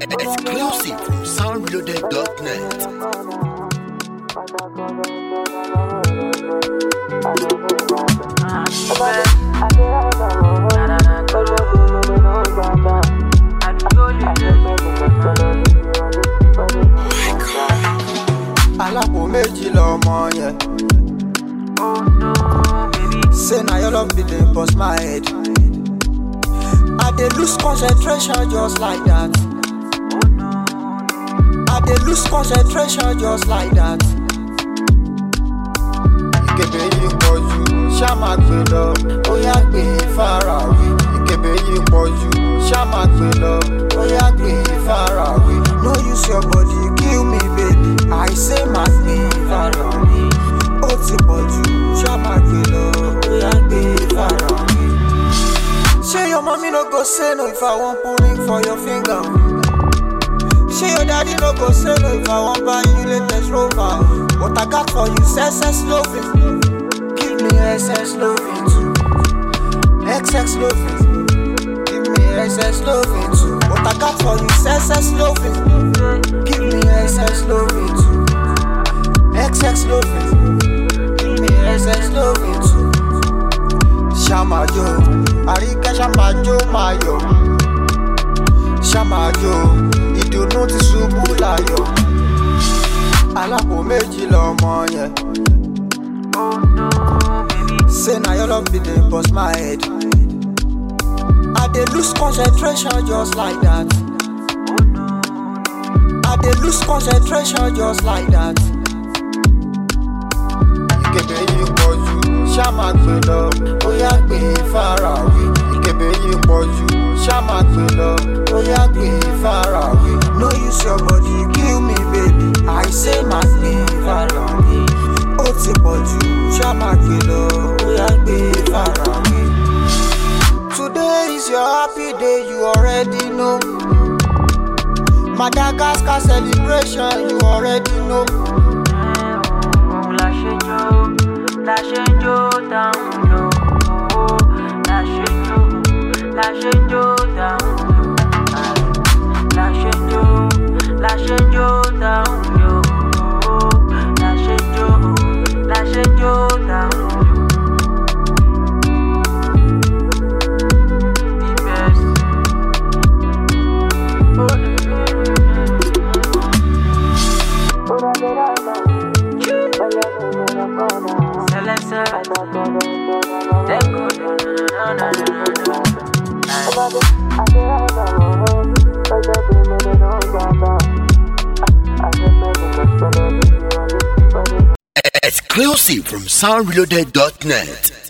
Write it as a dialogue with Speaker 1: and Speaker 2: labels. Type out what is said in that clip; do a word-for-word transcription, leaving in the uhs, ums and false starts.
Speaker 1: Exclusive from sound reloaded dot net.
Speaker 2: Alapo méjì lọmọ yẹn. Say na your love be dey bust my head. I dey lose concentration just like that. I dey lose concentration just like that. Ìkébé yìí pọ̀ jù, ṣá máa gbé lọ, ó yá gbé faraway. Ìkébé yìí pọ̀ jù, ṣá máa gbé lọ, ó yá gbé faraway. No use your body kill me baby, I say máa gbé faraway. Ó ti pọ̀ jù, ṣá máa gbé lọ, ó yá gbé faraway. Say your mommy no go say no if I want put ring for your finger. Say your daddy no go say no if I want buy you latest Rover. What I got for you is S S loving. Give me S S loving too. X X loving. Give me S S loving too. What I got for you is S S loving. Give me S S loving too. X X loving. Give me S S loving too. Shamajo, Arike Shamajo Mayo. Shamajo, ìdùnnú ti ṣubú láyọ̀. Alapo méjì lọmọ yẹn. Say na your love be dey bust my head. I dey lose concentration just like that. I dey lose concentration just like that. Ìkébé yìí pọ̀ jù, ṣá máa gbé lọ, ó yá gbé faraway. Ìkébé yìí pọ̀ jù, ṣá máa gbé lọ, ó yá gbé faraway. No use your body kill me baby, I say máa gbé faraway. Ó ti pọ̀ jù, ṣá máa gbé lọ, ó yá gbé faraway. Today is your happy day, you already know. Madagascar celebration, you already know.
Speaker 3: La change down low, la change, la change down low, la change, la change down low, la change, la change down low. The best.
Speaker 1: Exclusive from sound reloaded dot net.